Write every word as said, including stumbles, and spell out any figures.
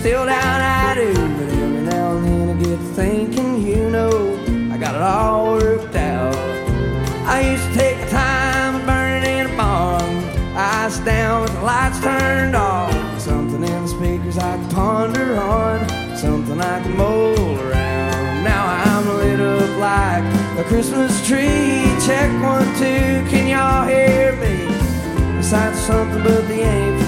still down I do. But every now and then I get to thinking, you know, I got it all worked out. I used to take the time burning in a barn, eyes down with the lights turned off. Something in the speakers I could ponder on, something I could mold around. Now I'm lit up like a Christmas tree. Check one, two, can y'all hear me? Besides something but the ain't